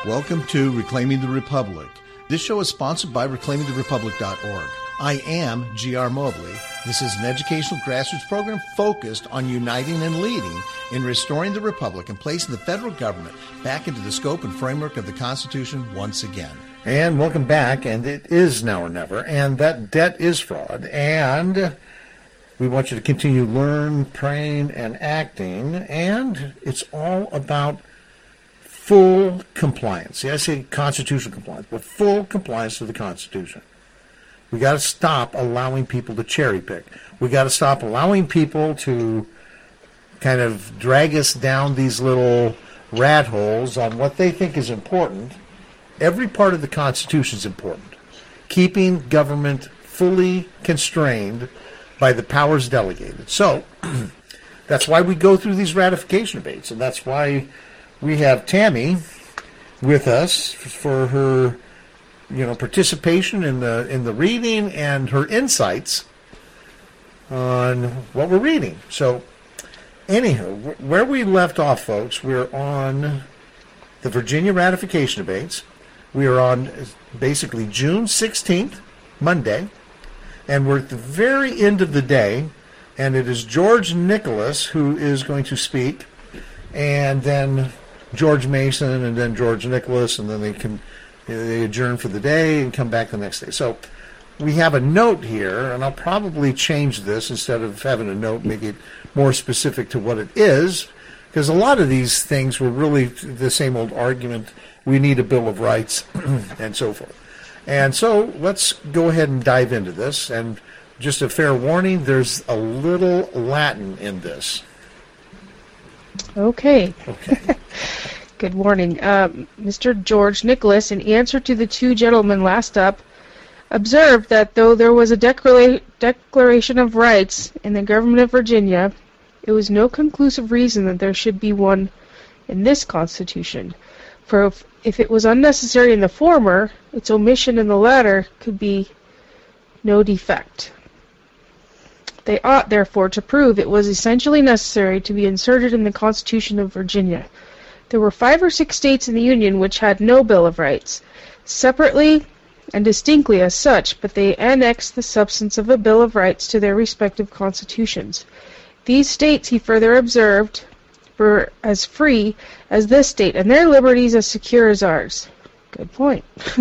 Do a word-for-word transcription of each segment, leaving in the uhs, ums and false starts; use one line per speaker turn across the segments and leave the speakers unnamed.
Welcome to Reclaiming the Republic. This show is sponsored by reclaiming the republic dot org. I am G R Mobley. This is an educational grassroots program focused on uniting and leading in restoring the republic and placing the federal government back into the scope and framework of the Constitution once again.
And welcome back, and it is now or never, and that debt is fraud, and we want you to continue learn, praying, and acting, and it's all about full compliance. See, I say constitutional compliance, but full compliance to the Constitution. We got to stop allowing people to cherry pick. We got to stop allowing people to kind of drag us down these little rat holes on what they think is important. Every part of the Constitution is important. Keeping government fully constrained by the powers delegated. So that's why we go through these ratification debates, and that's why we have Tammy with us for her, you know, participation in the in the reading and her insights on what we're reading. So, anywho, where we left off, folks, we're on the Virginia ratification debates. We are on basically June sixteenth, Monday, and we're at the very end of the day, and it is George Nicholas who is going to speak, and then George Mason, and then George Nicholas, and then they can they adjourn for the day and come back the next day. So we have a note here, and I'll probably change this instead of having a note, make it more specific to what it is, because a lot of these things were really the same old argument. We need a Bill of Rights and so forth. And so let's go ahead and dive into this. And just a fair warning, there's a little Latin in this.
Okay.
Okay.
Good morning. Um, Mister George Nicholas, in answer to the two gentlemen last up, observed that though there was a declara- Declaration of Rights in the government of Virginia, it was no conclusive reason that there should be one in this Constitution. For if, if it was unnecessary in the former, its omission in the latter could be no defect. They ought, therefore, to prove it was essentially necessary to be inserted in the Constitution of Virginia. There were five or six states in the Union which had no Bill of Rights, separately and distinctly as such, but they annexed the substance of a Bill of Rights to their respective constitutions. These states, he further observed, were as free as this state, and their liberties as secure as ours. Good point.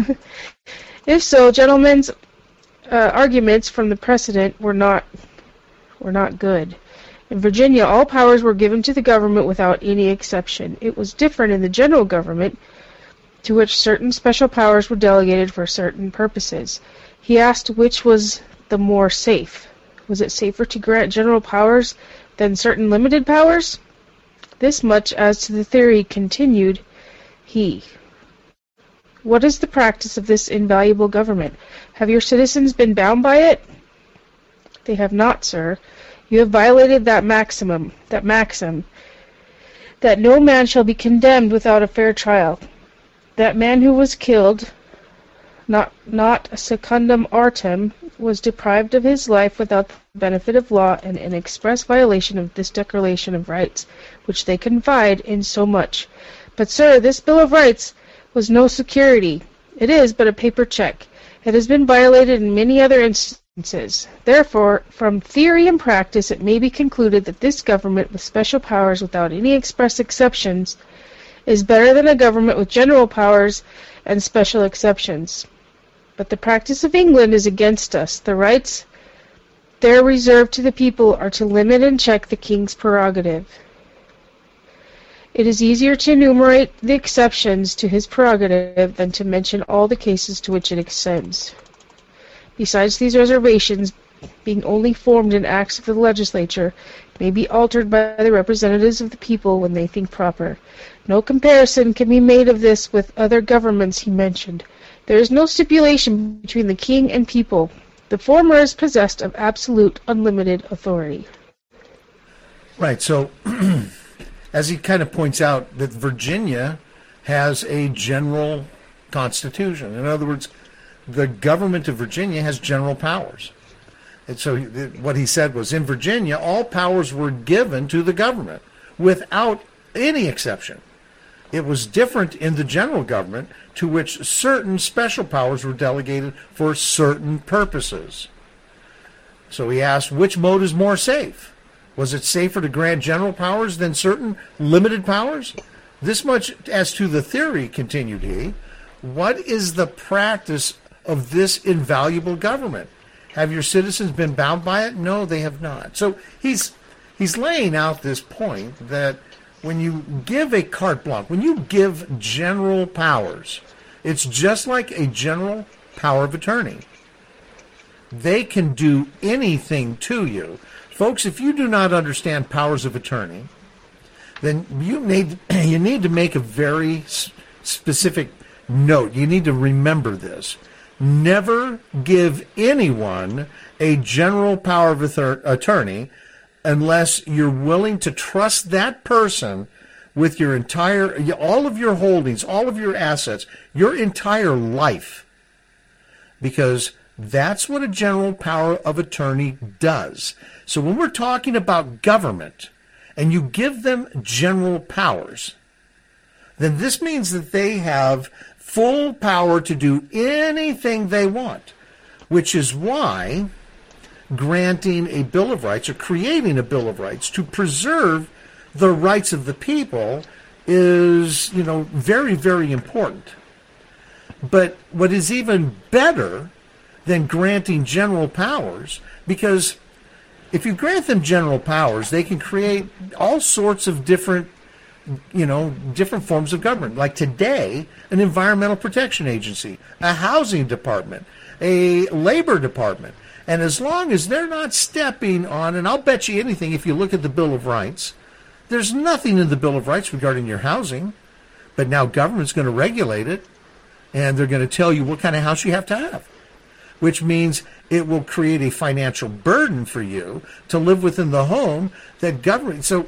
If so, gentlemen's uh, arguments from the precedent were not were not good. In Virginia, all powers were given to the government without any exception. It was different in the general government, to which certain special powers were delegated for certain purposes. He asked which was the more safe. Was it safer to grant general powers than certain limited powers? This much as to the theory, continued he. What is the practice of this invaluable government? Have your citizens been bound by it? They have not, sir. You have violated that maximum, that maxim, that no man shall be condemned without a fair trial. That man who was killed, not not secundum artem, was deprived of his life without the benefit of law, and in express violation of this Declaration of Rights, which they confide in so much. But, sir, this Bill of Rights was no security. It is but a paper check. It has been violated in many other instances. Therefore, from theory and practice, it may be concluded that this government with special powers without any express exceptions is better than a government with general powers and special exceptions. But the practice of England is against us. The rights there reserved to the people are to limit and check the king's prerogative. It is easier to enumerate the exceptions to his prerogative than to mention all the cases to which it extends. Besides, these reservations, being only formed in acts of the legislature, may be altered by the representatives of the people when they think proper. No comparison can be made of this with other governments he mentioned. There is no stipulation between the king and people. The former is possessed of absolute, unlimited authority.
Right, so as he kind of points out, that Virginia has a general constitution. In other words, the government of Virginia has general powers. And so what he said was, in Virginia, all powers were given to the government without any exception. It was different in the general government, to which certain special powers were delegated for certain purposes. So he asked, which mode is more safe? Was it safer to grant general powers than certain limited powers? This much as to the theory, continued he. What is the practice of this invaluable government? Have your citizens been bound by it? No, they have not. So he's he's laying out this point that when you give a carte blanche, when you give general powers, it's just like a general power of attorney. They can do anything to you. Folks, if you do not understand powers of attorney, then you need you need to make a very specific note. You need to remember this. Never give anyone a general power of attorney unless you're willing to trust that person with your entire, all of your holdings, all of your assets, your entire life. Because that's what a general power of attorney does. So when we're talking about government and you give them general powers, then this means that they have full power to do anything they want, which is why granting a Bill of Rights or creating a Bill of Rights to preserve the rights of the people is, you know, very, very important. But what is even better than granting general powers, because if you grant them general powers, they can create all sorts of different, you know, different forms of government. Like today, an environmental protection agency, a housing department, a labor department. And as long as they're not stepping on, and I'll bet you anything, if you look at the Bill of Rights, there's nothing in the Bill of Rights regarding your housing. But now government's going to regulate it, and they're going to tell you what kind of house you have to have, which means it will create a financial burden for you to live within the home that government. So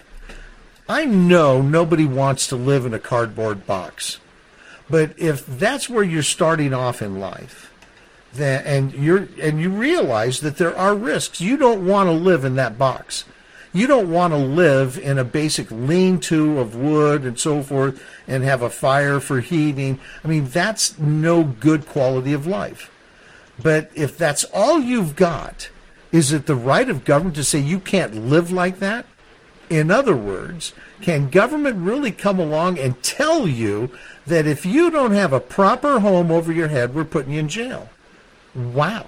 I know nobody wants to live in a cardboard box, but if that's where you're starting off in life, then, and you're and you realize that there are risks, you don't want to live in that box. You don't want to live in a basic lean-to of wood and so forth and have a fire for heating. I mean, that's no good quality of life. But if that's all you've got, is it the right of government to say you can't live like that? In other words, can government really come along and tell you that if you don't have a proper home over your head, we're putting you in jail? Wow.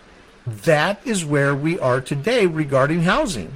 That is where we are today regarding housing.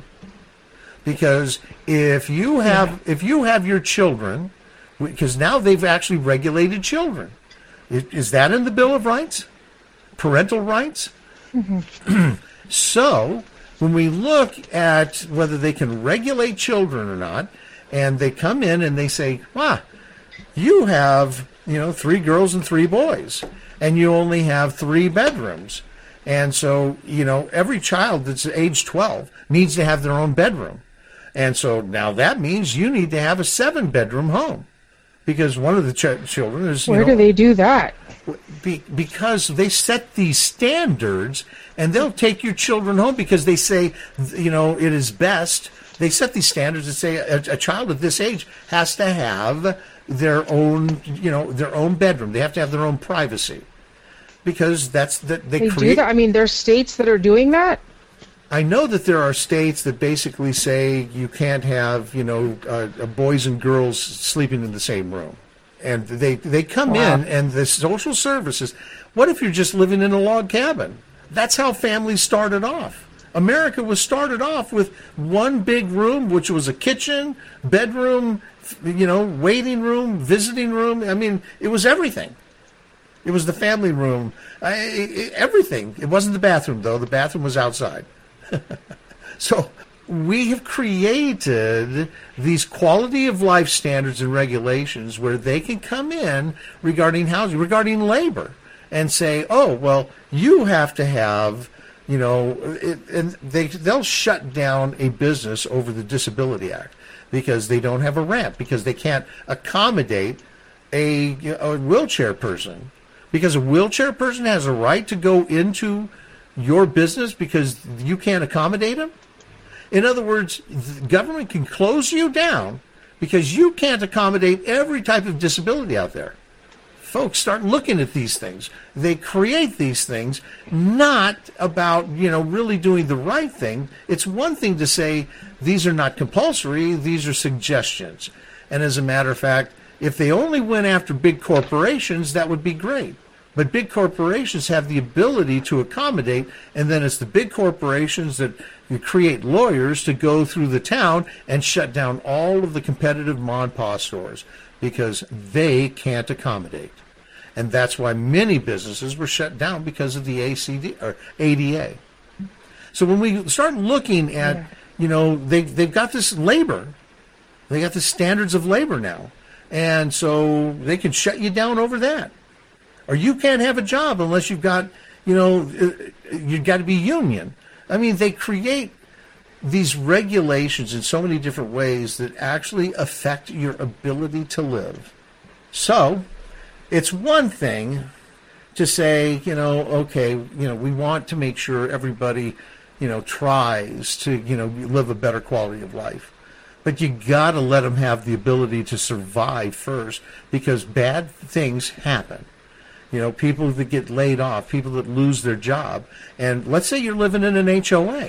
Because if you have if you have your children, because now they've actually regulated children. Is, is that in the Bill of Rights? Parental rights? Mm-hmm. So, when we look at whether they can regulate children or not, and they come in and they say, ah, you have, you know, three girls and three boys, and you only have three bedrooms. And so, you know, every child that's age twelve needs to have their own bedroom. And so now that means you need to have a seven-bedroom home, because one of the ch- children is, you
Where
know,
do they do that?
Be, because they set these standards, and they'll take your children home because they say, you know, it is best. They set these standards that say a, a child of this age has to have their own, you know, their own bedroom. They have to have their own privacy, because that's that they,
They
create.
do that? I mean, there's states that are doing that?
I know that there are states that basically say you can't have, you know, uh, boys and girls sleeping in the same room. And they, they come wow. in, and the social services, what if you're just living in a log cabin? That's how families started off. America was started off with one big room, which was a kitchen, bedroom, you know, waiting room, visiting room. I mean, it was everything. It was the family room, I, it, everything. It wasn't the bathroom, though. The bathroom was outside. So we have created these quality of life standards and regulations where they can come in regarding housing, regarding labor, and say, oh, well, you have to have, you know, it, and they, they'll shut down a business over the Disability Act because they don't have a ramp, because they can't accommodate a, a wheelchair person, because a wheelchair person has a right to go into your business because you can't accommodate them. In other words, the government can close you down because you can't accommodate every type of disability out there. Folks start looking at these things. They create these things not about, you know, really doing the right thing. It's one thing to say these are not compulsory, these are suggestions. And as a matter of fact, if they only went after big corporations, that would be great. But big corporations have the ability to accommodate, and then it's the big corporations that create lawyers to go through the town and shut down all of the competitive mom and pop stores because they can't accommodate. And that's why many businesses were shut down because of the A C D or A D A. So when we start looking at, yeah. you know, they, they've got this labor. They got the standards of labor now. And so they can shut you down over that. Or you can't have a job unless you've got, you know, you've got to be union. I mean, they create these regulations in so many different ways that actually affect your ability to live. So it's one thing to say, you know, okay, you know, we want to make sure everybody, you know, tries to, you know, live a better quality of life. But you got to let them have the ability to survive first, because bad things happen. You know, people that get laid off, people that lose their job. And let's say you're living in an H O A.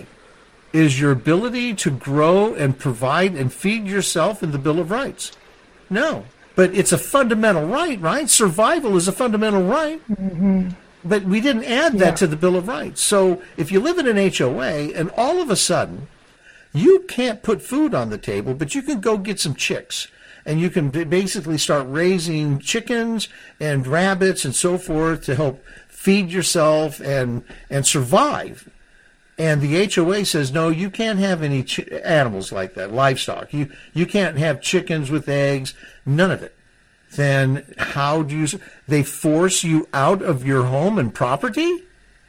Is your ability to grow and provide and feed yourself in the Bill of Rights? No. But it's a fundamental right, right? Survival is a fundamental right.
Mm-hmm.
But we didn't add that yeah. to the Bill of Rights. So if you live in an H O A and all of a sudden you can't put food on the table, but you can go get some chicks. And you can basically start raising chickens and rabbits and so forth to help feed yourself and and survive. And the H O A says, no, you can't have any ch- animals like that, livestock. You you can't have chickens with eggs, none of it. Then how do you... They force you out of your home and property?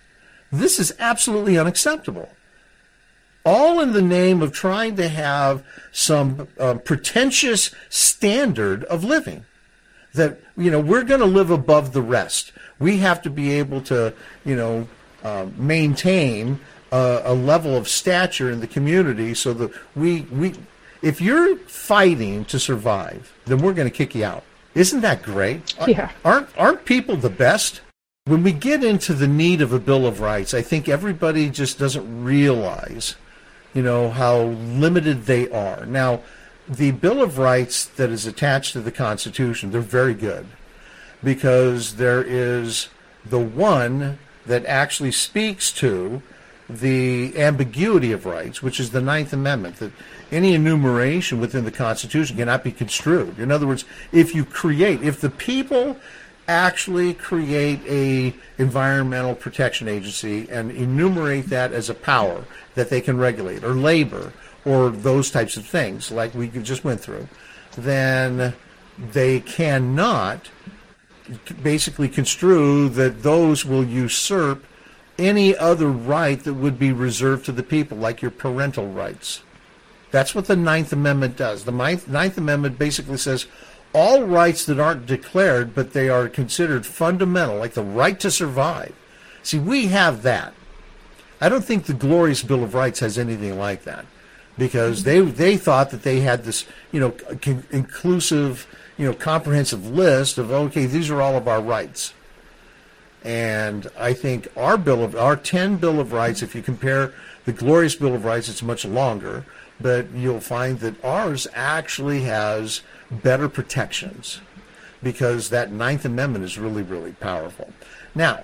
This is absolutely unacceptable. All in the name of trying to have some uh, pretentious standard of living. That, you know, we're going to live above the rest. We have to be able to, you know, uh, maintain a, a level of stature in the community so that we, we, if you're fighting to survive, then we're going to kick you out. Isn't that great?
Yeah.
Aren't, aren't people the best? When we get into the need of a Bill of Rights, I think everybody just doesn't realize, you know, how limited they are. Now, the Bill of Rights that is attached to the Constitution, they're very good because there is the one that actually speaks to the ambiguity of rights, which is the Ninth Amendment, that any enumeration within the Constitution cannot be construed. In other words, if you create, if the people actually create a environmental protection agency and enumerate that as a power that they can regulate, or labor, or those types of things like we just went through, then they cannot basically construe that those will usurp any other right that would be reserved to the people, like your parental rights. That's what the Ninth Amendment does. The Ninth Amendment basically says all rights that aren't declared, but they are considered fundamental, like the right to survive. See, we have that. I don't think the glorious Bill of Rights has anything like that, because they they thought that they had this, you know, con- inclusive, you know, comprehensive list of, okay, these are all of our rights. And I think our bill of our ten Bill of Rights, if you compare the glorious Bill of Rights, it's much longer, but you'll find that ours actually has better protections because that Ninth Amendment is really, really powerful. Now,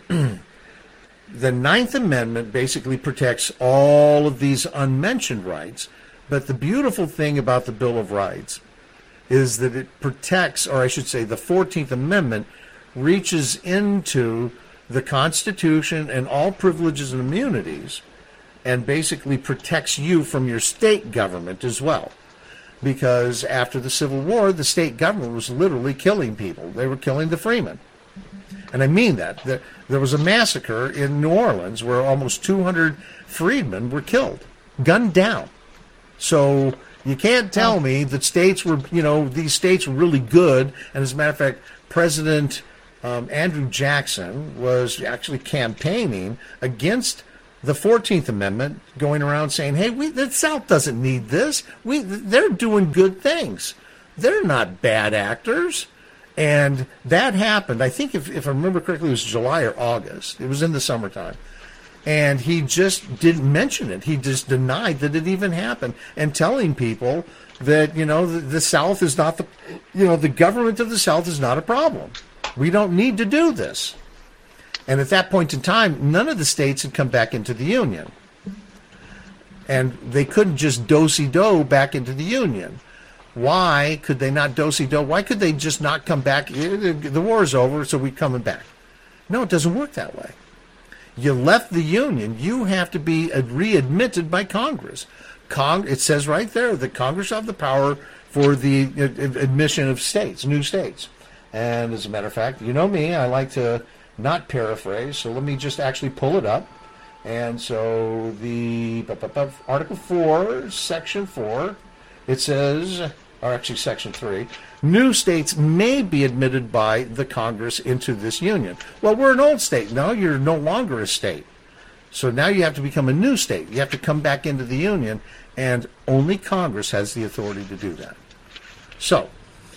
the Ninth Amendment basically protects all of these unmentioned rights, but the beautiful thing about the Bill of Rights is that it protects, or I should say the fourteenth Amendment reaches into the Constitution and all privileges and immunities and basically protects you from your state government as well. Because after the Civil War, the state government was literally killing people. They were killing the freemen. And I mean that. There, there was a massacre in New Orleans where almost two hundred freedmen were killed, gunned down. So you can't tell me that states were, you know, these states were really good. And as a matter of fact, President um, Andrew Jackson was actually campaigning against the fourteenth Amendment going around saying, hey, we, the South doesn't need this. We, they're doing good things. They're not bad actors. And that happened, I think, if, if I remember correctly, it was July or August. It was in the summertime. And he just didn't mention it. He just denied that it even happened, and telling people that, you know, the, the South is not the, you know, the government of the South is not a problem. We don't need to do this. And at that point in time, none of the states had come back into the Union. And they couldn't just do-si-do back into the Union. Why could they not do-si-do? Why could they just not come back? The war's over, so we're coming back. No, it doesn't work that way. You left the Union, you have to be readmitted by Congress. Cong- it says right there that Congress have the power for the admission of states, new states. And as a matter of fact, you know me, I like to not paraphrase, so let me just actually pull it up. And so the Article four, Section four, it says, or actually Section three, new states may be admitted by the Congress into this union. Well, we're an old state. No, you're no longer a state. So now you have to become a new state. You have to come back into the union, and only Congress has the authority to do that. So,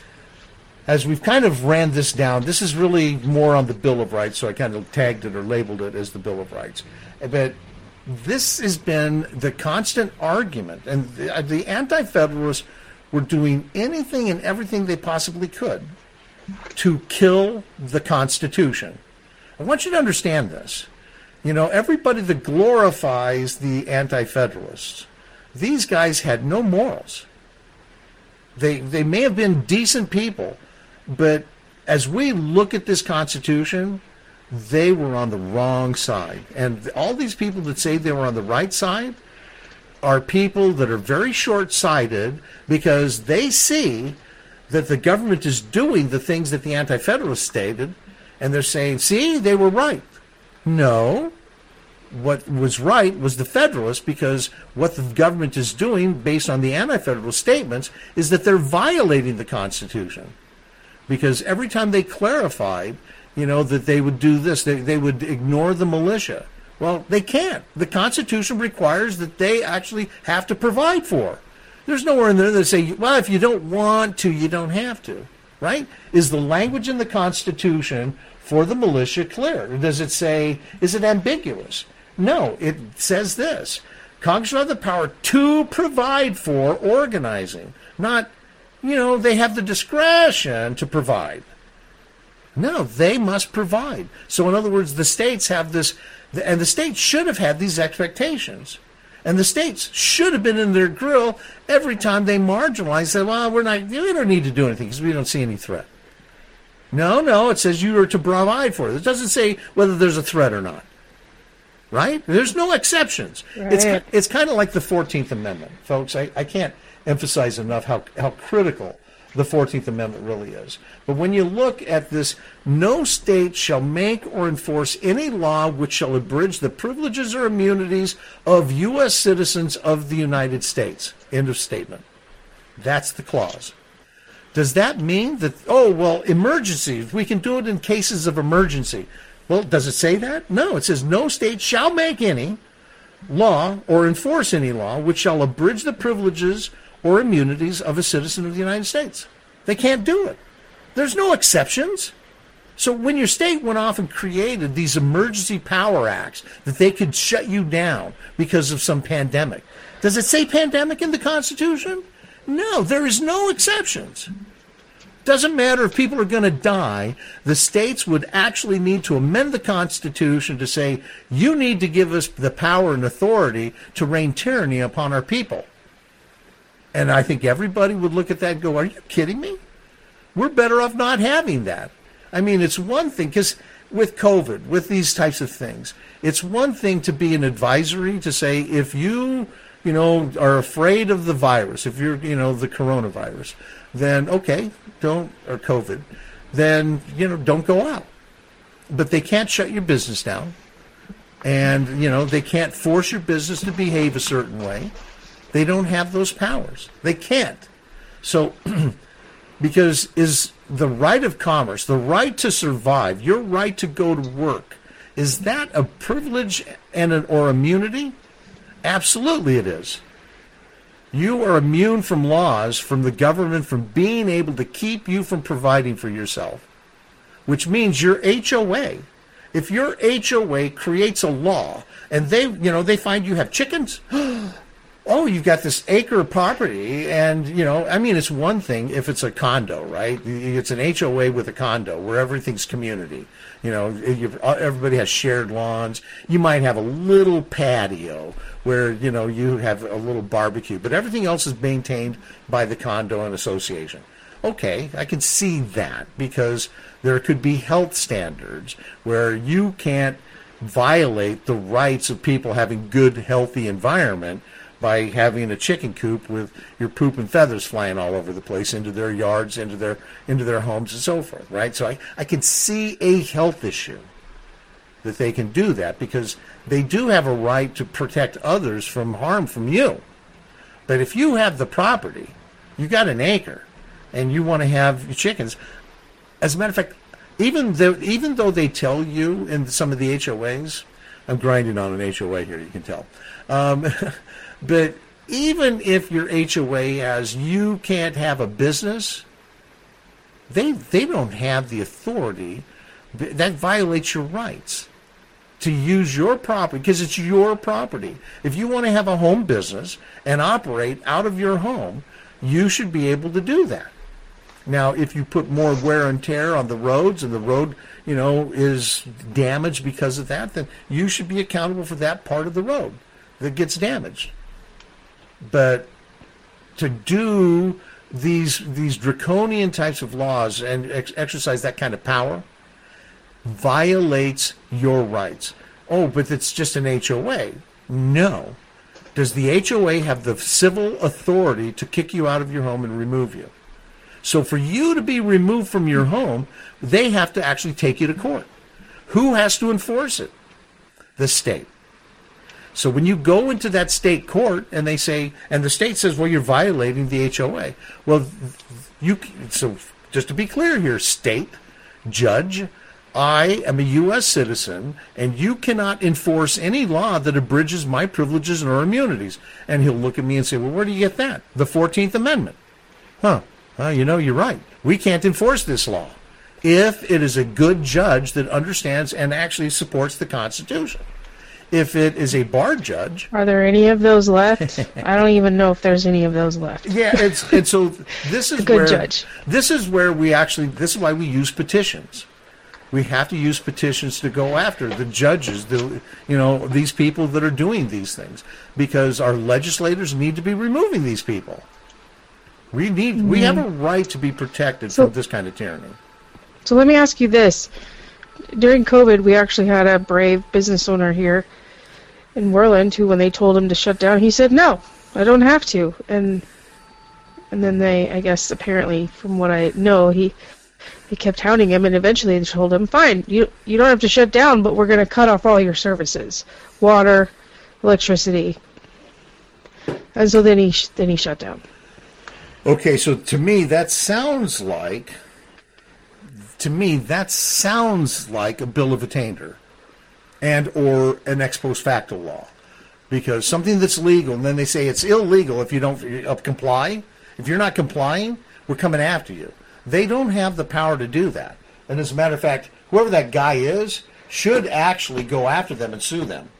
as we've kind of ran this down, this is really more on the Bill of Rights, so I kind of tagged it or labeled it as the Bill of Rights. But this has been the constant argument, and the, the Anti-Federalists were doing anything and everything they possibly could to kill the Constitution. I want you to understand this. You know, everybody that glorifies the Anti-Federalists, these guys had no morals. They they may have been decent people, but as we look at this Constitution, they were on the wrong side. And all these people that say they were on the right side are people that are very short-sighted because they see that the government is doing the things that the Anti-Federalists stated, and they're saying, see, they were right. No. What was right was the Federalists, because what the government is doing based on the Anti-Federalist statements is that they're violating the Constitution. Because every time they clarified, you know, that they would do this, they, they would ignore the militia. Well, they can't. The Constitution requires that they actually have to provide for. There's nowhere in there that say, well, if you don't want to, you don't have to, right? Is the language in the Constitution for the militia clear? Does it say, is it ambiguous? No, it says this. Congress will have the power to provide for organizing, not, you know, they have the discretion to provide. No, they must provide. So in other words, the states have this, and the states should have had these expectations. And the states should have been in their grill every time they marginalized, said, well, we're not, we don't need to do anything because we don't see any threat. No, no, it says you are to provide for it. It doesn't say whether there's a threat or not. Right? There's no exceptions.
Right.
It's it's kind of like the fourteenth Amendment, folks. I, I can't emphasize enough how, how critical the fourteenth Amendment really is. But when you look at this, no state shall make or enforce any law which shall abridge the privileges or immunities of U S citizens of the United States. End of statement. That's the clause. Does that mean that, oh, well, emergencies, we can do it in cases of emergency? Well, does it say that? No, it says no state shall make any law or enforce any law which shall abridge the privileges or immunities of a citizen of the United States. They can't do it. There's no exceptions. So when your state went off and created these emergency power acts that they could shut you down because of some pandemic, does it say pandemic in the Constitution? No, there is no exceptions. Doesn't matter if people are going to die, the states would actually need to amend the Constitution to say, you need to give us the power and authority to rain tyranny upon our people. And I think everybody would look at that and go, are you kidding me? We're better off not having that. I mean, it's one thing, because with COVID, with these types of things, it's one thing to be an advisory to say, if you, you know, are afraid of the virus, if you're, you know, the coronavirus, then okay, don't, or COVID, then, you know, don't go out. But they can't shut your business down. And, you know, they can't force your business to behave a certain way. They don't have those powers. They can't. So, because is the right of commerce, the right to survive, your right to go to work, Is that a privilege and an, or immunity? Absolutely it is. You are immune from laws, from the government, from being able to keep you from providing for yourself, which means your H O A. If your H O A creates a law and they, you know, they find you have chickens, oh, you've got this acre of property, and, you know, I mean, it's one thing if it's a condo, right? It's an H O A with a condo where everything's community. You know, everybody has shared lawns. You might have a little patio where, you know, you have a little barbecue, but everything else is maintained by the condo and association. Okay, I can see that because there could be health standards where you can't violate the rights of people having good, healthy environment by having a chicken coop with your poop and feathers flying all over the place into their yards, into their into their homes, and so forth, right? So I, I can see a health issue that they can do that because they do have a right to protect others from harm from you. But if you have the property, you got an acre, and you want to have your chickens, as a matter of fact, even though, even though they tell you in some of the H O As, I'm grinding on an H O A here, you can tell. Um, but even if your H O A has, you can't have a business, they they don't have the authority. That violates your rights to use your property because it's your property. If you want to have a home business and operate out of your home, you should be able to do that. Now, if you put more wear and tear on the roads and the road, you know, is damaged because of that, then you should be accountable for that part of the road that gets damaged. But to do these these draconian types of laws and ex- exercise that kind of power violates your rights. Oh, but it's just an H O A. No. Does the H O A have the civil authority to kick you out of your home and remove you? So for you to be removed from your home, they have to actually take you to court. Who has to enforce it? The state. So when you go into that state court and they say, and the state says, well, you're violating the H O A. Well, you, so just to be clear here, state, judge, I am a U S citizen, and you cannot enforce any law that abridges my privileges or immunities. And he'll look at me and say, well, where do you get that? The fourteenth Amendment. Huh. Well, you know, you're right. We can't enforce this law if it is a good judge that understands and actually supports the Constitution. If it is a bar judge...
Are there any of those left? I don't even know if there's any of those left.
Yeah, it's and so this is
a good
where...
judge.
This is where we actually... This is why we use petitions. We have to use petitions to go after the judges, the you know, these people that are doing these things, because our legislators need to be removing these people. We need, mm-hmm. we have a right to be protected so, from this kind of tyranny.
So let me ask you this. During COVID, we actually had a brave business owner here in Worland who, when they told him to shut down, he said, no, I don't have to. And and then they, I guess, apparently, from what I know, he he kept hounding him, and eventually they told him, fine, you you don't have to shut down, but we're going to cut off all your services, water, electricity. And so then he then he shut down.
Okay, so to me, that sounds like, to me, that sounds like a bill of attainder and or an ex post facto law. Because something that's legal, and then they say it's illegal if you don't uh, comply. If you're not complying, we're coming after you. They don't have the power to do that. And as a matter of fact, whoever that guy is should actually go after them and sue them.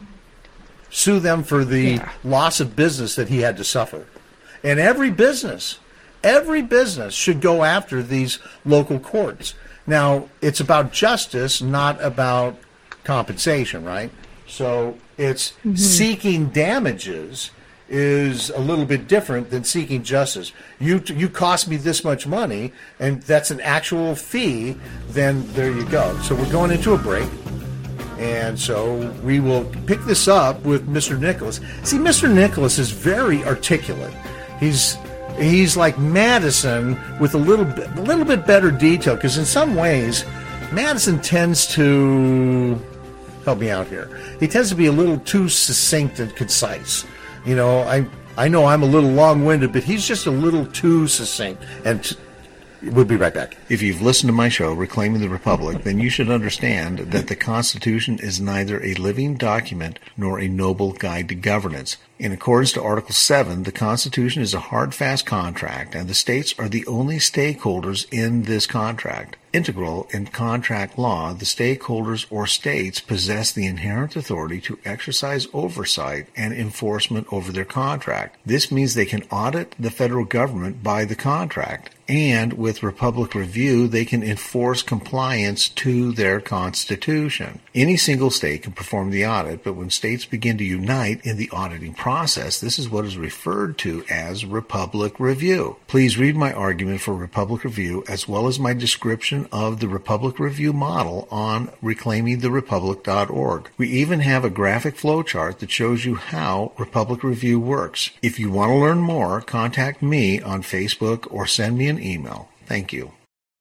Sue them for the yeah. loss of business that he had to suffer. And every business, every business should go after these local courts. Now, it's about justice, not about compensation, right? So it's mm-hmm. seeking damages is a little bit different than seeking justice. You you cost me this much money, and that's an actual fee, then there you go. So we're going into a break. And so we will pick this up with Mister Nicholas. See, Mister Nicholas is very articulate. He's he's like Madison with a little bit a little bit better detail, because in some ways Madison tends to help me out here. He tends to be a little too succinct and concise. You know, I I know I'm a little long-winded, but he's just a little too succinct. And We'll be right back.
If you've listened to my show, Reclaiming the Republic, then you should understand that the Constitution is neither a living document nor a noble guide to governance. In accordance to Article seven, the Constitution is a hard, fast contract, and the states are the only stakeholders in this contract. Integral in contract law, the stakeholders or states possess the inherent authority to exercise oversight and enforcement over their contract. This means they can audit the federal government by the contract, and with Republic Review, they can enforce compliance to their Constitution. Any single state can perform the audit, but when states begin to unite in the auditing process, this is what is referred to as Republic Review. Please read my argument for Republic Review as well as my description of the Republic Review model on reclaiming the republic dot org. We even have a graphic flowchart that shows you how Republic Review works. If you want to learn more, contact me on Facebook or send me an email. Thank you.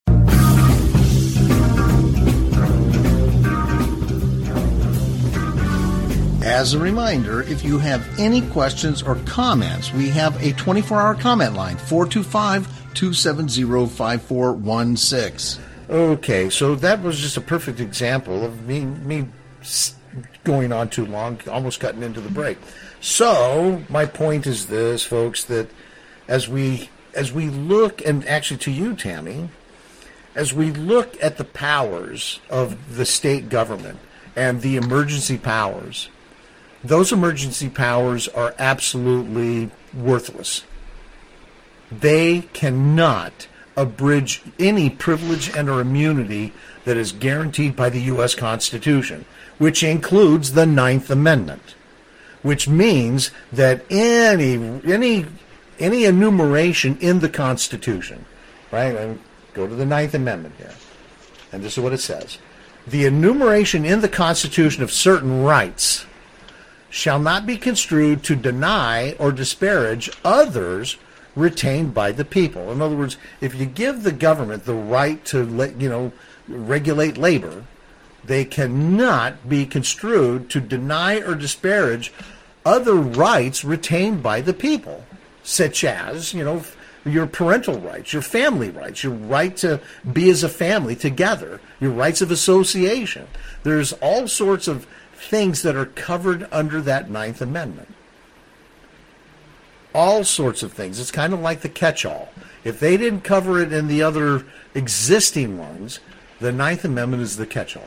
As a reminder, if you have any questions or comments, we have a twenty-four hour comment line, four two five, two seven zero, five four one six.
Okay, so that was just a perfect example of me me going on too long, almost cutting into the break. So my point is this, folks, that as we as we look, and actually to you, Tammy, as we look at the powers of the state government and the emergency powers, those emergency powers are absolutely worthless. They cannot abridge any privilege and or immunity that is guaranteed by the U S Constitution, which includes the Ninth Amendment, which means that any any any enumeration in the Constitution, right? And go to the Ninth Amendment here, and this is what it says: the enumeration in the Constitution of certain rights shall not be construed to deny or disparage others retained by the people. In other words, if you give the government the right to, you know, regulate labor, they cannot be construed to deny or disparage other rights retained by the people, such as, you know, your parental rights, your family rights, your right to be as a family together, your rights of association. There's all sorts of things that are covered under that Ninth Amendment. All sorts of things. It's kind of like the catch-all. If they didn't cover it in the other existing ones, the Ninth Amendment is the catch-all.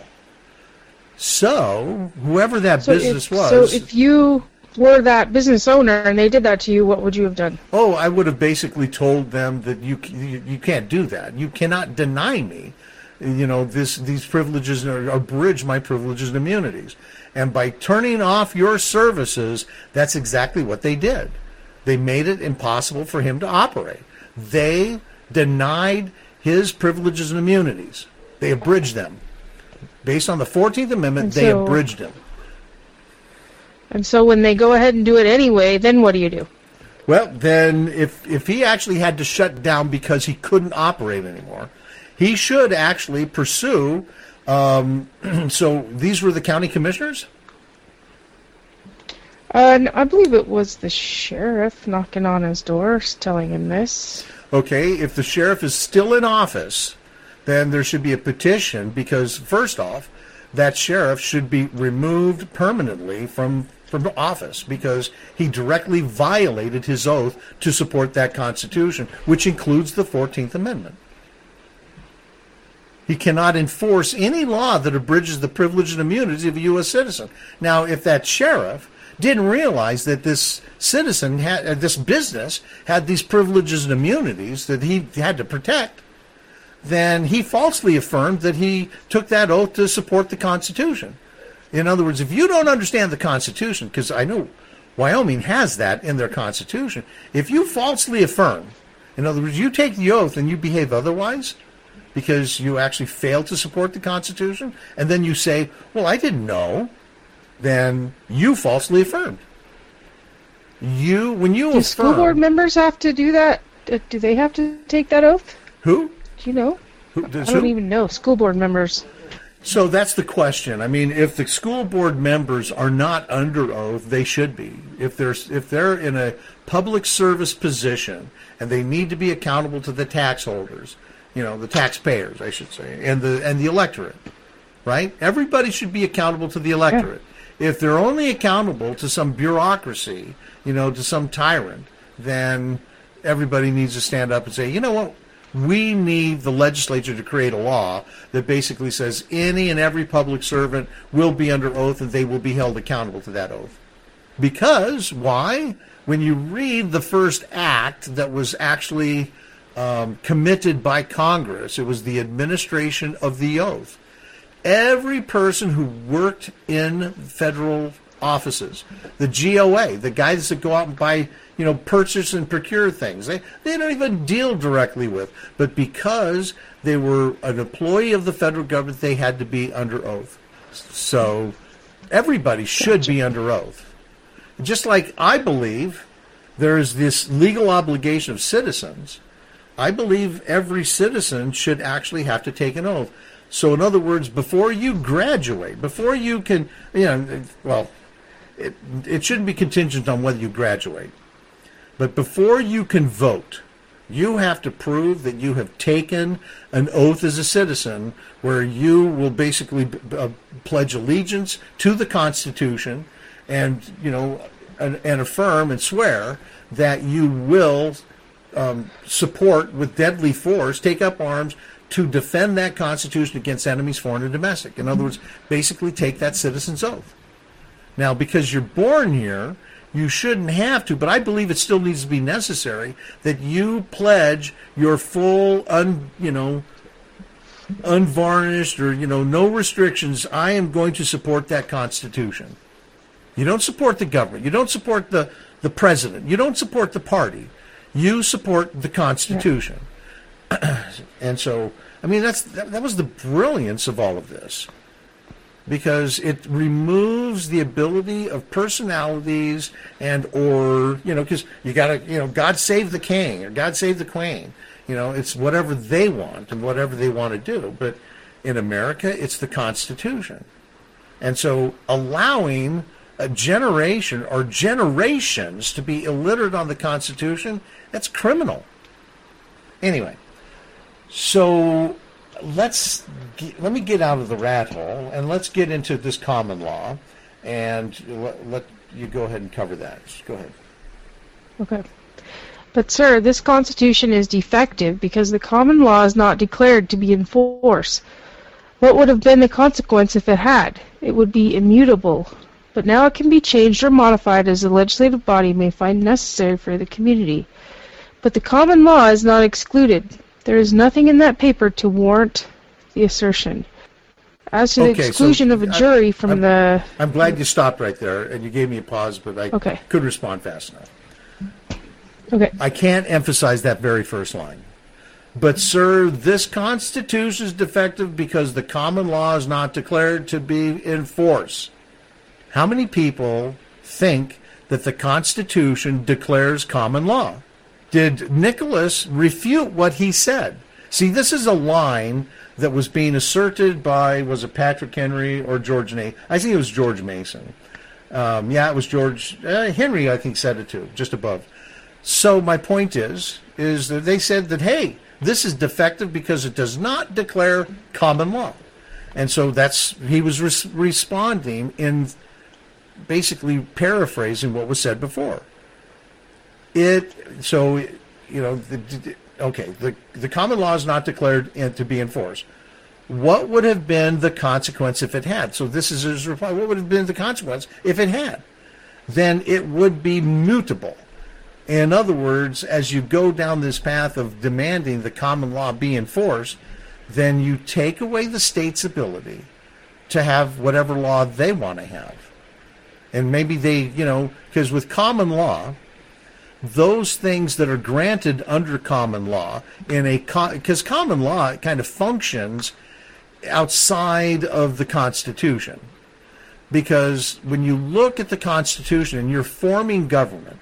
So, whoever that
so
business
if,
was...
So if you were that business owner and they did that to you, what would you have done?
Oh, I would have basically told them that you you, you can't do that. You cannot deny me, you know, this these privileges, or abridge my privileges and immunities. And by turning off your services, that's exactly what they did. They made it impossible for him to operate. They denied his privileges and immunities. They abridged them. Based on the fourteenth Amendment,
And
they
so-
abridged them.
And so when they go ahead and do it anyway, then what do you do?
Well, then if if he actually had to shut down because he couldn't operate anymore, he should actually pursue. Um, so these were the county commissioners?
Uh, no, I believe it was the sheriff knocking on his door, telling him this.
Okay, if the sheriff is still in office, then there should be a petition, because first off, that sheriff should be removed permanently from, from office because he directly violated his oath to support that Constitution, which includes the fourteenth Amendment. He cannot enforce any law that abridges the privileges and immunities of a U S citizen. Now, if that sheriff didn't realize that this citizen had, uh, this business had these privileges and immunities that he had to protect, then he falsely affirmed that he took that oath to support the Constitution. In other words, if you don't understand the Constitution, because I know Wyoming has that in their Constitution, if you falsely affirm, in other words, you take the oath and you behave otherwise because you actually fail to support the Constitution, and then you say, well, I didn't know, then you falsely affirmed. You, when you
Do
affirm...
school board members have to do that? Uh, Do they have to take that oath?
Who?
Do you know?
Who
I
does
don't
who?
even know. School board members.
So that's the question. I mean, if the school board members are not under oath, they should be. If they're, if they're in a public service position and they need to be accountable to the tax holders, you know, the taxpayers, I should say, and the and the electorate, right? Everybody should be accountable to the electorate. Yeah. If they're only accountable to some bureaucracy, you know, to some tyrant, then everybody needs to stand up and say, you know what? We need the legislature to create a law that basically says any and every public servant will be under oath and they will be held accountable to that oath. Because, why? When you read the first act that was actually um, committed by Congress, it was the administration of the oath. Every person who worked in federal offices, the G O A, the guys that go out and buy, you know, purchase and procure things, they, they don't even deal directly with. But because they were an employee of the federal government, they had to be under oath. So everybody should be under oath. Just like I believe there's this legal obligation of citizens, I believe every citizen should actually have to take an oath. So in other words, before you graduate, before you can, you know, well, it, it shouldn't be contingent on whether you graduate. But before you can vote, you have to prove that you have taken an oath as a citizen where you will basically uh, pledge allegiance to the Constitution and, you know, and, and affirm and swear that you will um, support with deadly force, take up arms to defend that Constitution against enemies, foreign and domestic. In other words, basically take that citizen's oath. Now, because you're born here, you shouldn't have to, but I believe it still needs to be necessary that you pledge your full, un, you know, unvarnished or, you know, no restrictions. I am going to support that Constitution. You don't support the government. You don't support the, the president. You don't support the party. You support the Constitution. Yeah. And so, I mean, that's that, that was the brilliance of all of this. Because it removes the ability of personalities and or, you know, because you got to, you know, God save the king or God save the queen. You know, it's whatever they want and whatever they want to do. But in America, it's the Constitution. And so allowing a generation or generations to be illiterate on the Constitution, that's criminal. Anyway, so let's get, let me get out of the rat hole and let's get into this common law, and let, let you go ahead and cover that. Just go ahead.
Okay. But, sir, this Constitution is defective because the common law is not declared to be in force. What would have been the consequence if it had? It would be immutable. But now it can be changed or modified as the legislative body may find necessary for the community. But the common law is not excluded. There is nothing in that paper to warrant the assertion. As to the okay, exclusion so of a jury from
I'm,
the...
I'm glad you stopped right there, and you gave me a pause, but I
okay.
couldn't respond fast enough.
Okay.
I can't emphasize that very first line. But, sir, this Constitution is defective because the common law is not declared to be in force. How many people think that the Constitution declares common law? Did Nicholas refute what he said? See, this is a line that was being asserted by, was it Patrick Henry or George Mason? I think it was George Mason. Um, yeah, it was George. Uh, Henry, I think, said it too, just above. So my point is, is that they said that, hey, this is defective because it does not declare common law. And so that's, he was res- responding in basically paraphrasing what was said before. It so you know the, the, okay the the common law is not declared in, to be enforced. What would have been the consequence if it had? So this is his reply. What would have been the consequence if it had? Then it would be mutable. In other words, as you go down this path of demanding the common law be enforced, then you take away the state's ability to have whatever law they want to have, and maybe they you know because with common law, those things that are granted under common law in a because co- common law kind of functions outside of the Constitution, because when you look at the Constitution and you're forming government,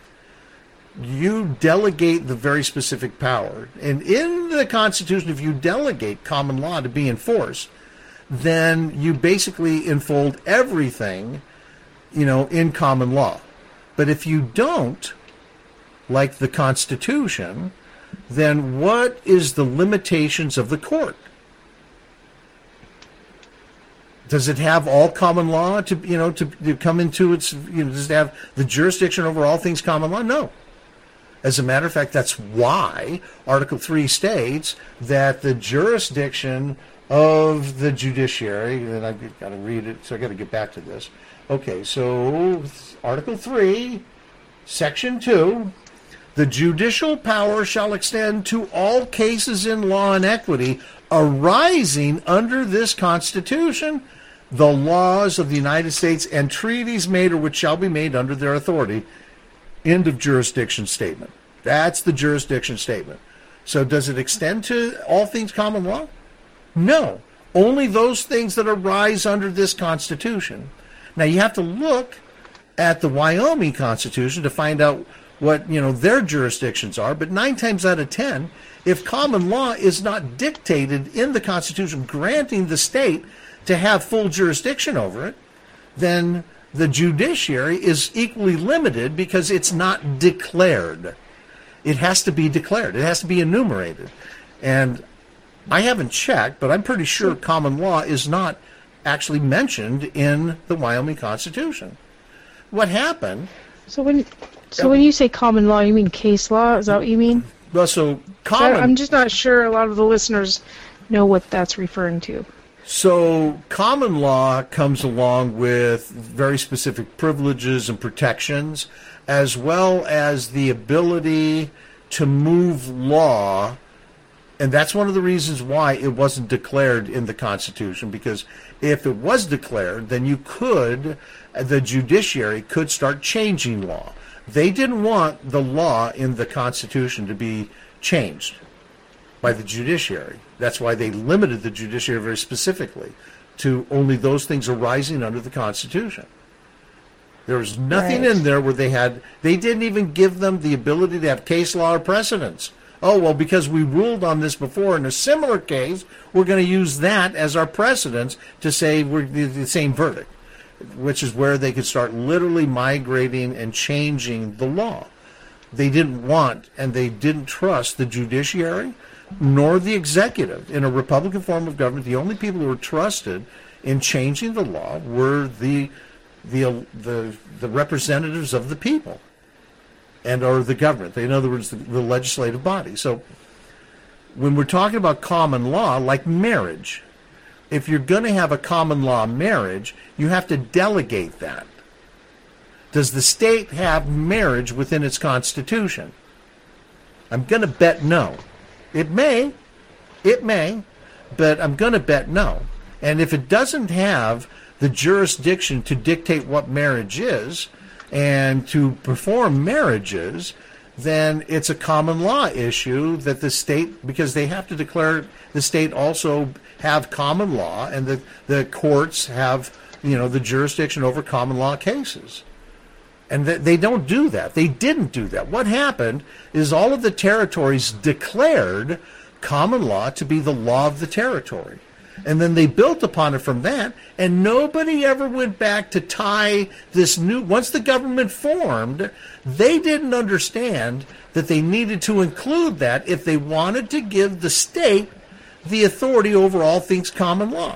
you delegate the very specific power, and in the Constitution, if you delegate common law to be enforced, then you basically enfold everything, you know, in common law. But if you don't, like the Constitution, then what is the limitations of the court? Does it have all common law to, you know, to, to come into its, you know, does it have the jurisdiction over all things common law? No. As a matter of fact, that's why Article three states that the jurisdiction of the judiciary, and I've got to read it, so I've got to get back to this. Okay, so Article three, Section two, the judicial power shall extend to all cases in law and equity arising under this Constitution, the laws of the United States, and treaties made or which shall be made under their authority. End of jurisdiction statement. That's the jurisdiction statement. So does it extend to all things common law? No. Only those things that arise under this Constitution. Now you have to look at the Wyoming Constitution to find out what, you know, their jurisdictions are, but nine times out of ten, if common law is not dictated in the Constitution granting the state to have full jurisdiction over it, then the judiciary is equally limited because it's not declared. It has to be declared. It has to be enumerated. And I haven't checked, but I'm pretty sure common law is not actually mentioned in the Wyoming Constitution. What happened?
So when so when you say common law, you mean case law? Is that what you mean?
Well, so common.
I'm just not sure a lot of the listeners know what that's referring to.
So common law comes along with very specific privileges and protections, as well as the ability to move law. And that's one of the reasons why it wasn't declared in the Constitution, because if it was declared, then you could, the judiciary could start changing law. They didn't want the law in the Constitution to be changed by the judiciary. That's why they limited the judiciary very specifically to only those things arising under the Constitution. There was nothing right. in there where they had, they didn't even give them the ability to have case law or precedents. Oh, well, because we ruled on this before in a similar case, we're going to use that as our precedents to say we're the same verdict, which is where they could start literally migrating and changing the law. They didn't want and they didn't trust the judiciary nor the executive. In a Republican form of government, the only people who were trusted in changing the law were the the the, the representatives of the people and or the government. In other words, the, the legislative body. So when we're talking about common law, like marriage, if you're going to have a common law marriage, you have to delegate that. Does the state have marriage within its constitution? I'm going to bet no. It may, it may, but I'm going to bet no. And if it doesn't have the jurisdiction to dictate what marriage is and to perform marriages, then it's a common law issue that the state, because they have to declare the state also have common law, and the, the courts have, you know, the jurisdiction over common law cases. And th- they don't do that. They didn't do that. What happened is all of the territories declared common law to be the law of the territory. And then they built upon it from that, and nobody ever went back to tie this new... Once the government formed, they didn't understand that they needed to include that if they wanted to give the state the authority over all things common law.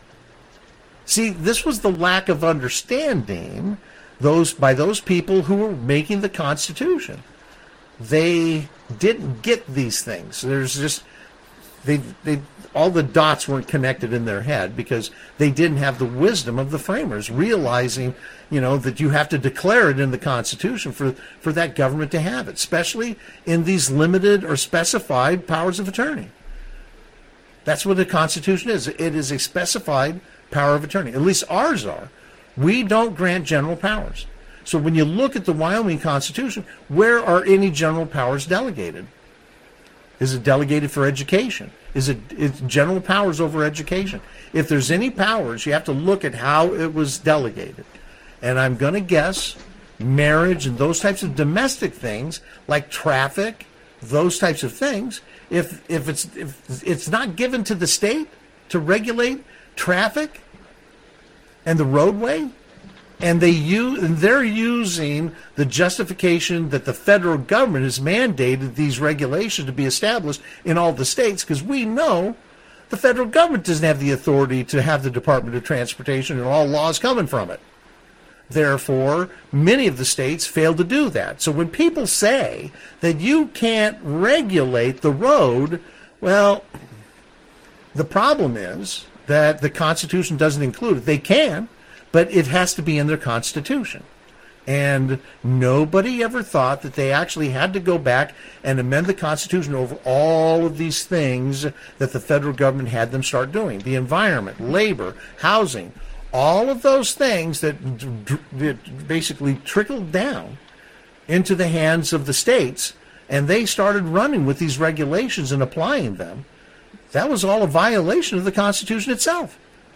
See, this was the lack of understanding those by those people who were making the Constitution. They didn't get these things. There's just... They, they, all the dots weren't connected in their head because they didn't have the wisdom of the framers, realizing, you know, that you have to declare it in the Constitution for, for that government to have it, especially in these limited or specified powers of attorney. That's what the Constitution is. It is a specified power of attorney. At least ours are. We don't grant general powers. So when you look at the Wyoming Constitution, where are any general powers delegated? Is it delegated for education? Is it it's general powers over education? If there's any powers, you have to look at how it was delegated. And I'm going to guess marriage and those types of domestic things, like traffic, those types of things, if if it's if it's not given to the state to regulate traffic and the roadway, And they use, and they're using the justification that the federal government has mandated these regulations to be established in all the states, because we know the federal government doesn't have the authority to have the Department of Transportation and all laws coming from it. Therefore, many of the states fail to do that. So when people say that you can't regulate the road, well, the problem is that the Constitution doesn't include it. They can, but it has to be in their Constitution. And nobody ever thought that they actually had to go back and amend the Constitution over all of these things that the federal government had them start doing. The environment, labor, housing, all of those things that, that basically trickled down into the hands of the states, and they started running with these regulations and applying them. That was all a violation of the Constitution itself,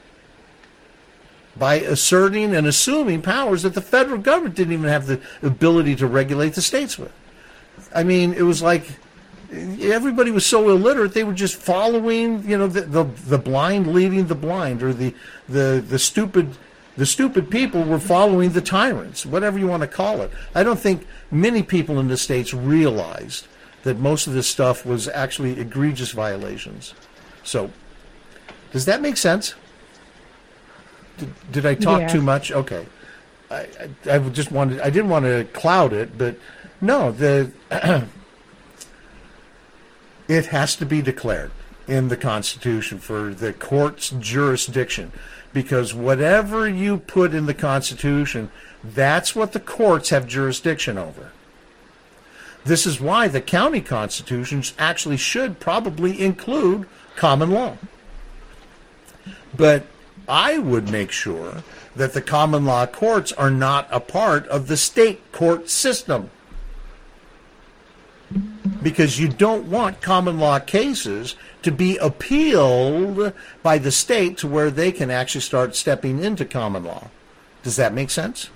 by asserting and assuming powers that the federal government didn't even have the ability to regulate the states with. I mean, it was like everybody was so illiterate, they were just following, you know, the the, the blind leading the blind, or the, the, the stupid the stupid people were following the tyrants, whatever you want to call it. I don't think many people in the states realized that most of this stuff was actually egregious violations. So, does that make sense? Did, did I talk
yeah.
too much? Okay. I, I, I just wanted, I didn't want to cloud it, but no, the it has to be declared in the Constitution for the court's jurisdiction, because whatever you put in the Constitution, that's what the courts have jurisdiction over. This is why the county constitutions actually should probably include common law. But I would make sure that the common law courts are not a part of the state court system, because you don't want common law cases to be appealed by the state to where they can actually start stepping into common law. Does that make sense?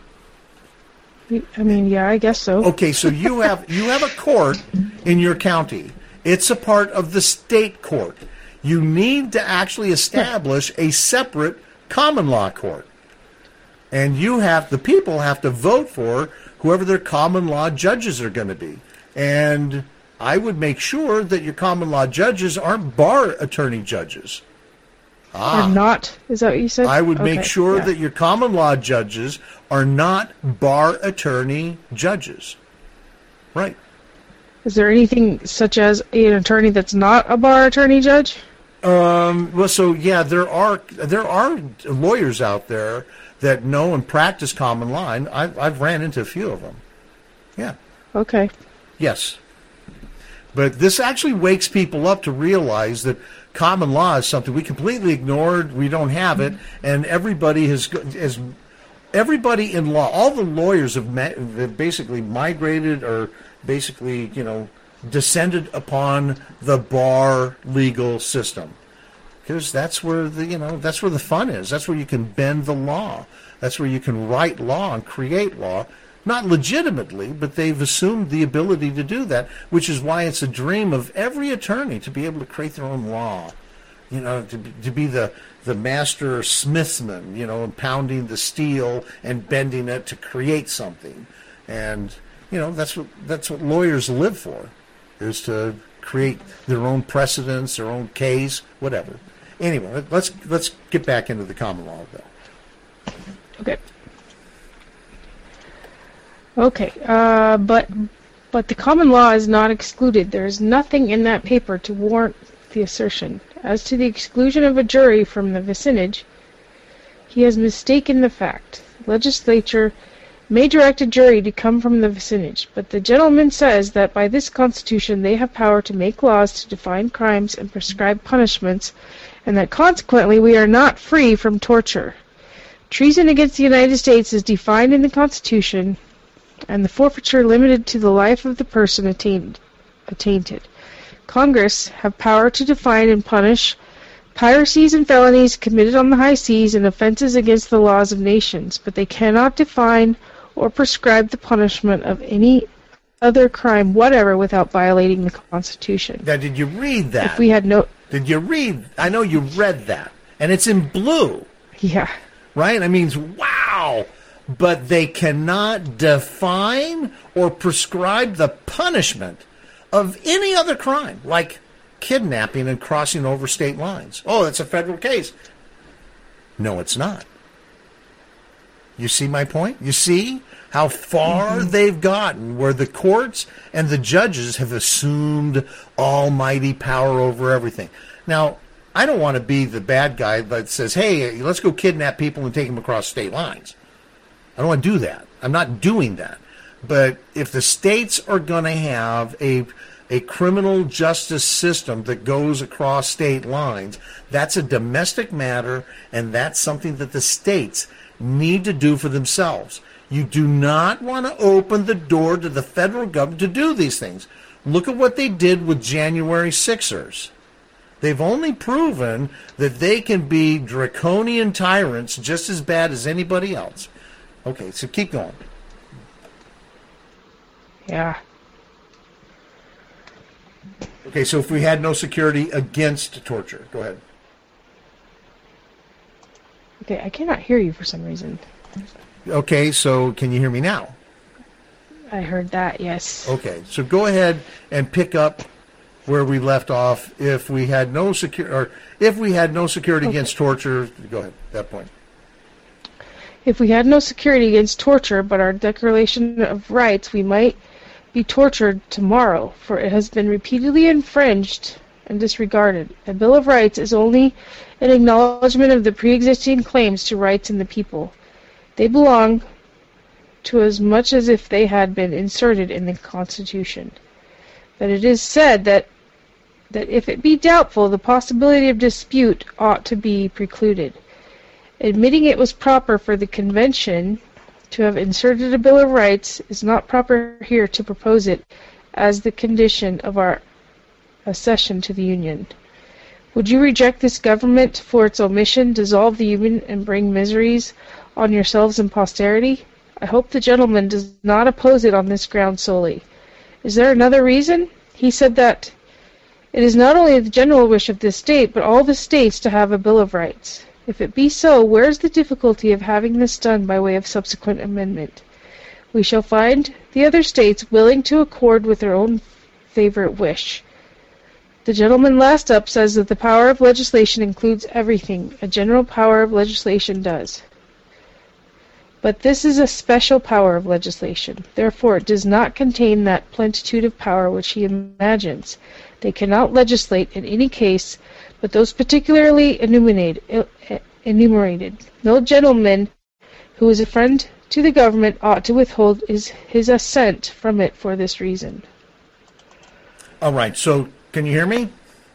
I mean, yeah, I guess so.
Okay, so you have you have a court in your county. It's a part of the state court. You need to actually establish a separate common law court. And you have, the people have to vote for whoever their common law judges are going to be. And I would make sure that your common law judges aren't bar attorney judges.
Ah, or not? Is that what you said?
I would
okay,
make sure
yeah.
that your common law judges are not bar attorney judges. Right.
Is there anything such as an attorney that's not a bar attorney judge?
Um, well, so yeah, there are there are lawyers out there that know and practice common law, and I've I've ran into a few of them. Yeah.
Okay.
Yes. But this actually wakes people up to realize that common law is something we completely ignored. We don't have it, and everybody has has everybody in law, all the lawyers have, ma- have basically migrated or basically, you know, descended upon the bar legal system, because that's where the you know that's where the fun is. That's where you can bend the law. That's where you can write law and create law, not legitimately, but they've assumed the ability to do that, which is why it's a dream of every attorney to be able to create their own law. You know, to be, to be the the master smithsman, you know, and pounding the steel and bending it to create something. And you know, that's what that's what lawyers live for, is to create their own precedents, their own case, whatever. Anyway, let's let's get back into the common law bill.
Okay. Okay, uh, but but the common law is not excluded. There is nothing in that paper to warrant the assertion. As to the exclusion of a jury from the vicinage, he has mistaken the fact. The legislature may direct a jury to come from the vicinage, but the gentleman says that by this Constitution they have power to make laws to define crimes and prescribe punishments, and that consequently we are not free from torture. Treason against the United States is defined in the Constitution, and the forfeiture limited to the life of the person attainted. attainted. Congress have power to define and punish piracies and felonies committed on the high seas and offenses against the laws of nations, but they cannot define or prescribe the punishment of any other crime whatever without violating the Constitution.
Now, did you read that?
If we had no...
Did you read? I know you read that, and it's in blue.
Yeah.
Right? I mean, wow. but they cannot define or prescribe the punishment of any other crime, like kidnapping and crossing over state lines. Oh, it's a federal case. No, it's not. You see my point? You see how far mm-hmm. they've gotten, where the courts and the judges have assumed almighty power over everything. Now, I don't want to be the bad guy that says, hey, let's go kidnap people and take them across state lines. I don't want to do that. I'm not doing that. But if the states are going to have a a criminal justice system that goes across state lines, that's a domestic matter, and that's something that the states need to do for themselves. You do not want to open the door to the federal government to do these things. Look at what they did with January sixers. They've only proven that they can be draconian tyrants just as bad as anybody else. Okay, so keep going.
Yeah.
Okay, so if we had no security against torture, go ahead.
Okay, I cannot hear you for some reason.
Okay, so can you hear me now?
I heard that, yes.
Okay, so go ahead and pick up where we left off. If we had no security, or if we had no security okay. against torture, go ahead, at that point.
If we had no security against torture, but our Declaration of Rights, we might be tortured tomorrow, for it has been repeatedly infringed and disregarded. A Bill of Rights is only an acknowledgement of the pre-existing claims to rights in the people. They belong to as much as if they had been inserted in the Constitution. But it is said that that if it be doubtful, the possibility of dispute ought to be precluded. Admitting it was proper for the Convention to have inserted a Bill of Rights is not proper here to propose it as the condition of our accession to the Union. Would you reject this government for its omission, dissolve the Union, and bring miseries on yourselves and posterity? I hope the gentleman does not oppose it on this ground solely. Is there another reason? He said that it is not only the general wish of this state, but all the states to have a Bill of Rights. If it be so, where is the difficulty of having this done by way of subsequent amendment? We shall find the other states willing to accord with their own favorite wish. The gentleman last up says that the power of legislation includes everything a general power of legislation does. But this is a special power of legislation. Therefore, it does not contain that plenitude of power which he imagines. They cannot legislate in any case but those particularly enumerated. enumerated. No gentleman who is a friend to the government ought to withhold his, his assent from it for this reason.
All right, so can you hear me?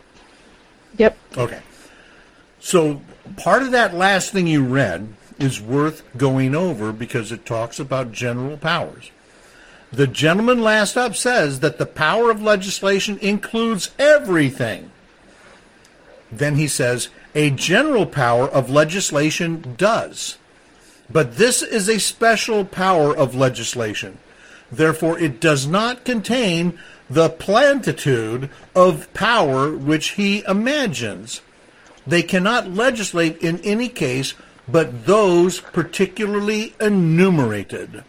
Yep.
Okay. So part of that last thing you read is worth going over because it talks about general powers. The gentleman last up says that the power of legislation includes everything. Then he says, a general power of legislation does. But this is a special power of legislation. Therefore, it does not contain the plenitude of power which he imagines. They cannot legislate in any case but those particularly enumerated.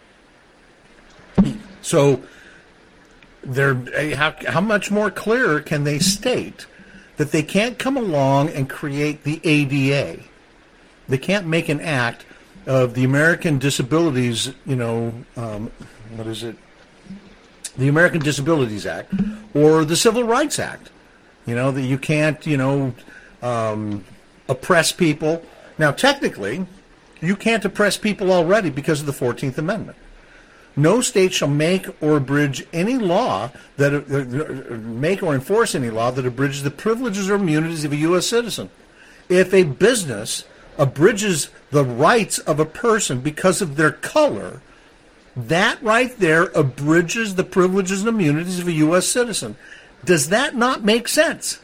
So, they're, how, how much more clear can they state that they can't come along and create the A D A? They can't make an act of the American Disabilities, you know, um, what is it? The American Disabilities Act or the Civil Rights Act. You know, that you can't, you know, um, oppress people. Now, technically, you can't oppress people already because of the fourteenth Amendment. No state shall make or abridge any law that uh, make or enforce any law that abridges the privileges or immunities of a U S citizen. If a business abridges the rights of a person because of their color, that right there abridges the privileges and immunities of a U S citizen. Does that not make sense?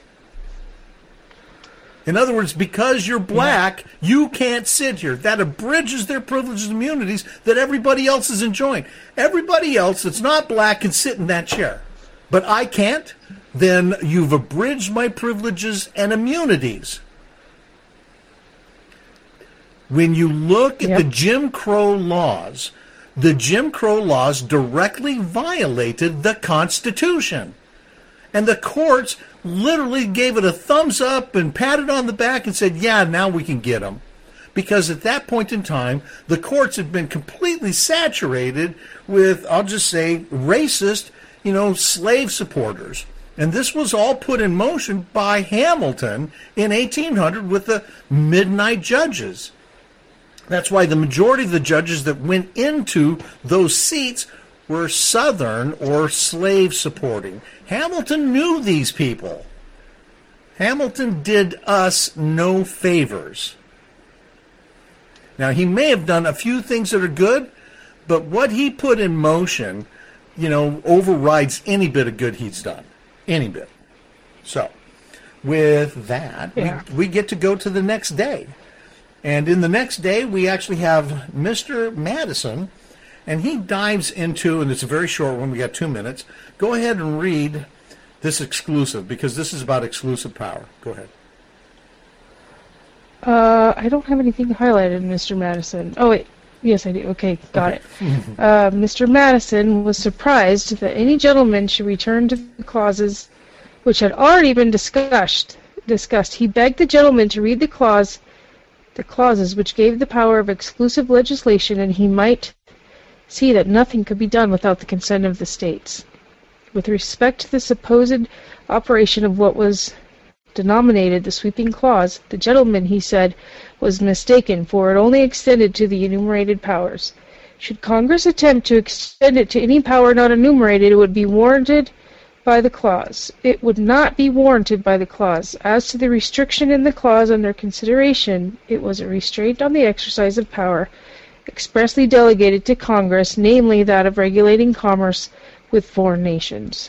In other words, because you're black, yeah. you can't sit here. That abridges their privileges and immunities that everybody else is enjoying. Everybody else that's not black can sit in that chair. But I can't. Then you've abridged my privileges and immunities. When you look at
Yep.
the Jim Crow laws, the Jim Crow laws directly violated the Constitution. And the courts literally gave it a thumbs up and patted on the back and said, yeah, now we can get them. Because at that point in time, the courts had been completely saturated with, I'll just say, racist, you know, slave supporters. And this was all put in motion by Hamilton in eighteen hundred with the Midnight Judges. That's why the majority of the judges that went into those seats were Southern or slave supporting. Hamilton knew these people. Hamilton did us no favors. Now, he may have done a few things that are good, but what he put in motion, you know, overrides any bit of good he's done. Any bit. So, with that,
Yeah.
we, we get to go to the next day. And in the next day, we actually have Mister Madison, and he dives into, and it's a very short one, we got two minutes. Go ahead and read this exclusive, because this is about exclusive power. Go ahead.
Uh, I don't have anything highlighted, Mister Madison. Oh, wait. Yes, I do. Okay, got
Okay.
it. uh, Mister Madison was surprised that any gentleman should return to the clauses which had already been discussed. Discussed. He begged the gentleman to read the clause, the clauses which gave the power of exclusive legislation, and he might see that nothing could be done without the consent of the states. With respect to the supposed operation of what was denominated the sweeping clause, the gentleman, he said, was mistaken, for it only extended to the enumerated powers. Should Congress attempt to extend it to any power not enumerated, it would be warranted by the clause. It would not be warranted by the clause. As to the restriction in the clause under consideration, it was a restraint on the exercise of power expressly delegated to Congress, namely that of regulating commerce with foreign nations.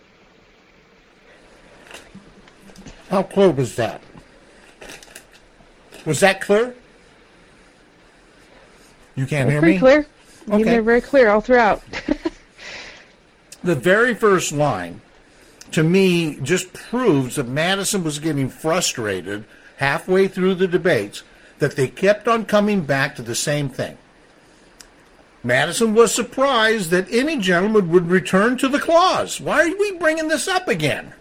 How clear was that? Was that clear? You can't hear
Pretty
me?
clear. I mean,
Okay.
they're very clear all throughout.
The very first line, to me, just proves that Madison was getting frustrated halfway through the debates, that they kept on coming back to the same thing. Madison was surprised that any gentleman would return to the clause. Why are we bringing this up again?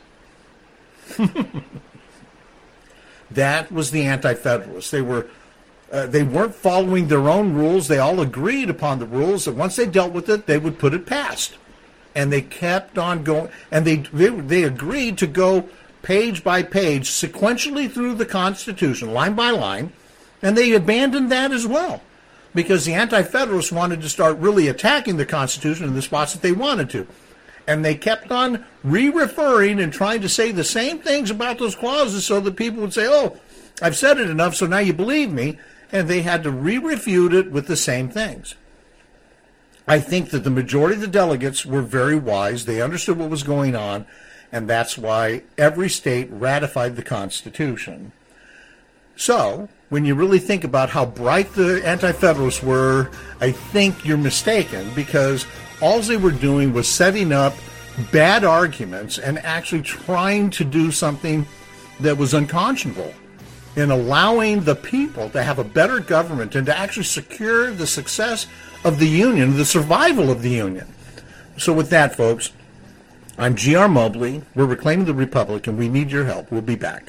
That was the Anti-Federalists. They were, uh, they weren't following their own rules. They all agreed upon the rules that once they dealt with it, they would put it past. And they kept on going, and they they, they agreed to go page by page, sequentially through the Constitution, line by line, and they abandoned that as well, because the Anti-Federalists wanted to start really attacking the Constitution in the spots that they wanted to. And they kept on re-referring and trying to say the same things about those clauses so that people would say, oh, I've said it enough, so now you believe me. And they had to re-refute it with the same things. I think that the majority of the delegates were very wise. They understood what was going on, and that's why every state ratified the Constitution. So, when you really think about how bright the Anti-Federalists were, I think you're mistaken, because all they were doing was setting up bad arguments and actually trying to do something that was unconscionable in allowing the people to have a better government and to actually secure the success of the Union, the survival of the Union. So with that, folks, I'm G R Mobley. We're Reclaiming the Republic, and we need your help. We'll be back.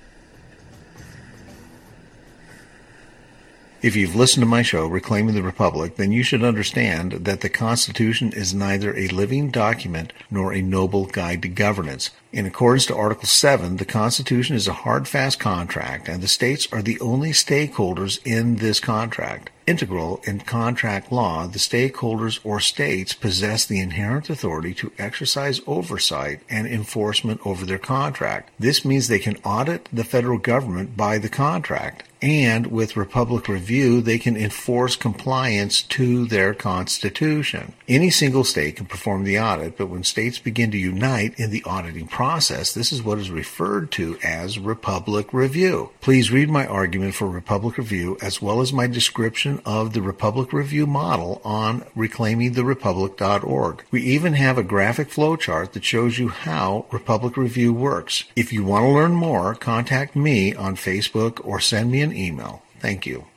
If you've listened to my show, Reclaiming the Republic, then you should understand that the Constitution is neither a living document nor a noble guide to governance. In accordance to Article seven, the Constitution is a hard, fast contract, and the states are the only stakeholders in this contract. Integral in contract law, the stakeholders or states possess the inherent authority to exercise oversight and enforcement over their contract. This means they can audit the federal government by the contract, and with Republic Review, they can enforce compliance to their Constitution. Any single state can perform the audit, but when states begin to unite in the auditing process, this is what is referred to as Republic Review. Please read my argument for Republic Review as well as my description of the Republic Review model on reclaiming the republic dot org. We even have a graphic flowchart that shows you how Republic Review works. If you want to learn more, contact me on Facebook or send me an email. Thank you.